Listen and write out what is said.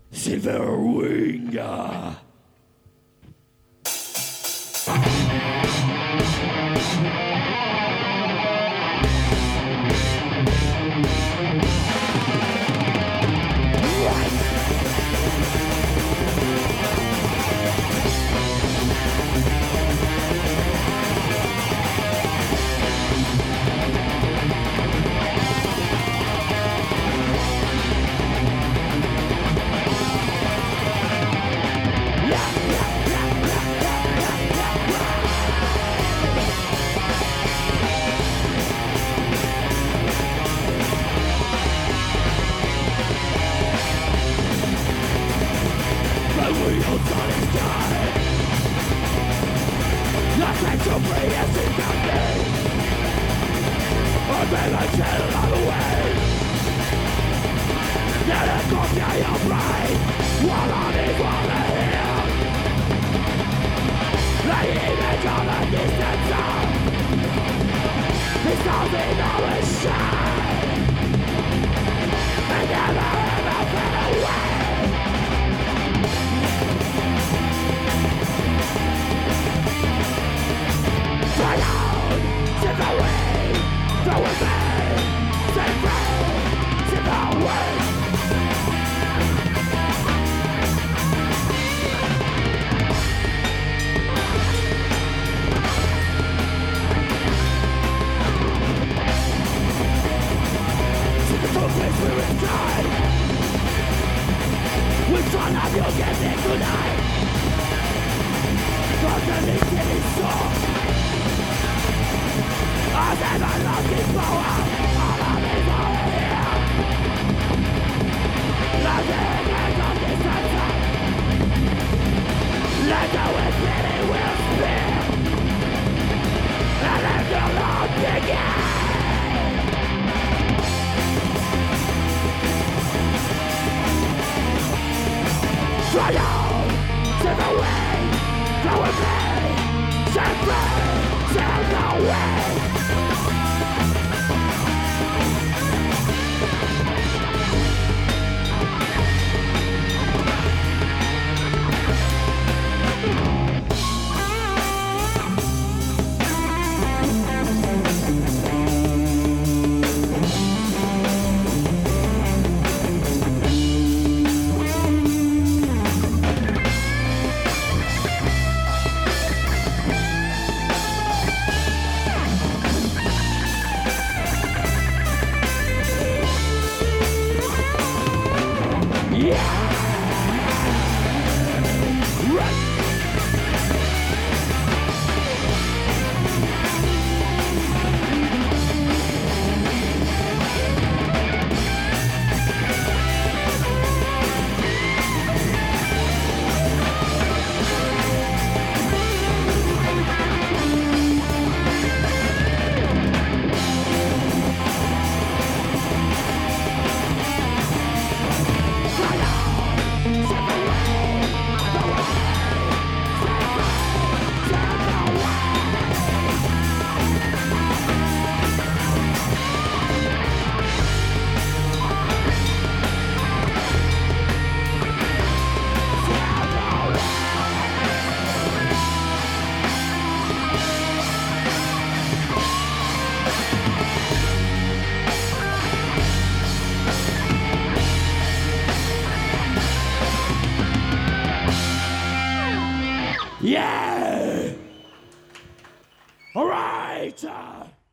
Silverwing. Wheels on his sky. Nothing to free as he can be. A dimension on the way. Let it go to your brain. While on his wall here. The image of the distant sun. He's causing all his shine. And never ever fade away. Fly out, sit away, go away, set free, sit away. To the full place where it's dry. Which one of you gets it tonight? Cause the least in his soul. I've never lost his power. All of his power here. Nothing is of this answer. Let go with pity will spear. And let the Lord begin. Fly out, set away, go with me, set free, set away. Yeah! All right!